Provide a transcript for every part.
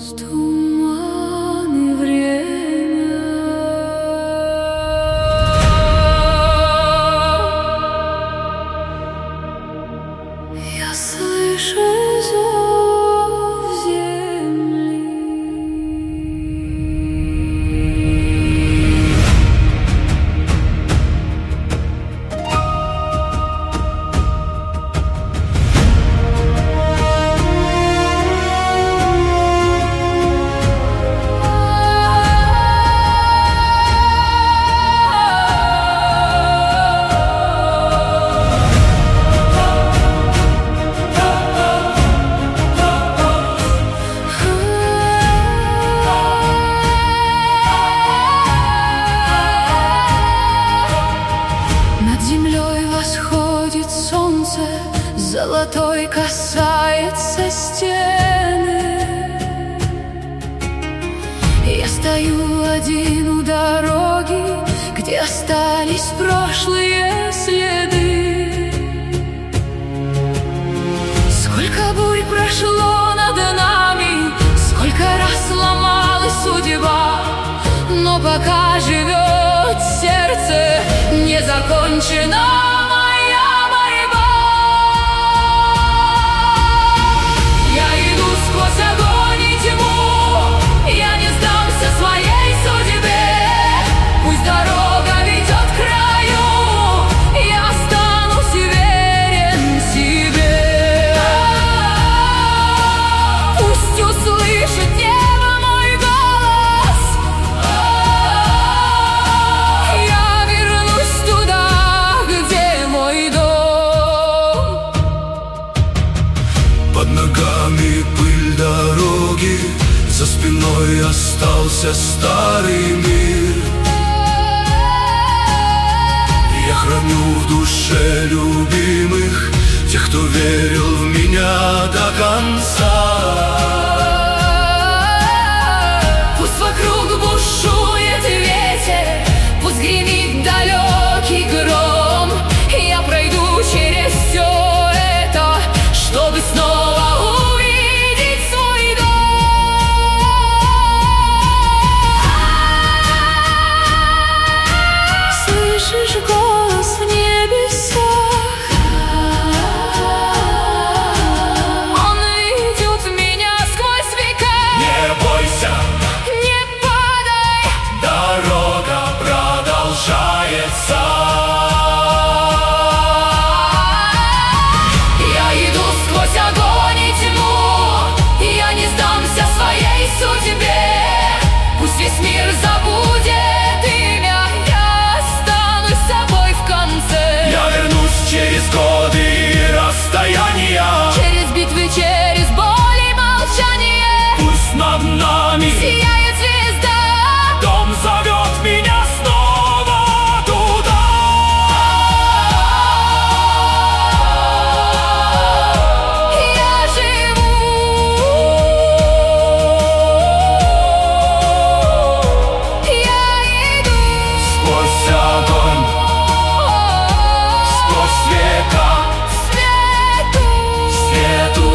туман и время. Я слышу зов земли. Восходит солнце, золотой касается стены. Я стою один у дороги, где остались прошлые следы. Сколько бурь прошло над нами, сколько раз ломалась судьба, но пока живет сердце, не закончена. Под ногами пыль дороги, за спиной остался старый мир. Я храню в душе любимых, тех, кто верил в меня до конца. Пусть вокруг бушует ветер, пусть гремит далекий гром, я пройду через все это, чтобы снова увидеть свой дом. Слышишь голос в небесах? Он ведет меня сквозь века. Не бойся, не падай, дорога продолжается. Весь мир забудет имя, я останусь собой в конце. Я вернусь через годы и расстояния, через битвы, через боль и молчание. пусть над нами сияет звезда, дом зовет меня снова туда. Я живу. Сквозь огонь, сквозь века, свету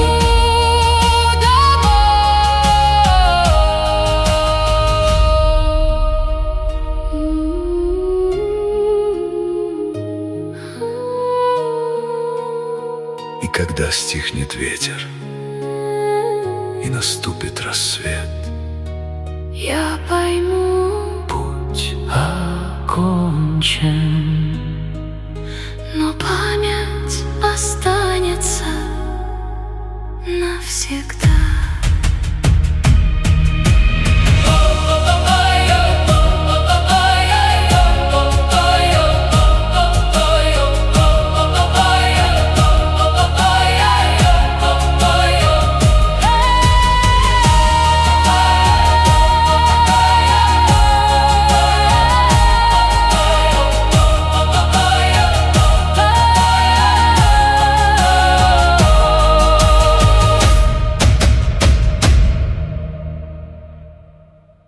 И когда стихнет ветер и наступит рассвет, я пойму, путь окончен, но память останется навсегда.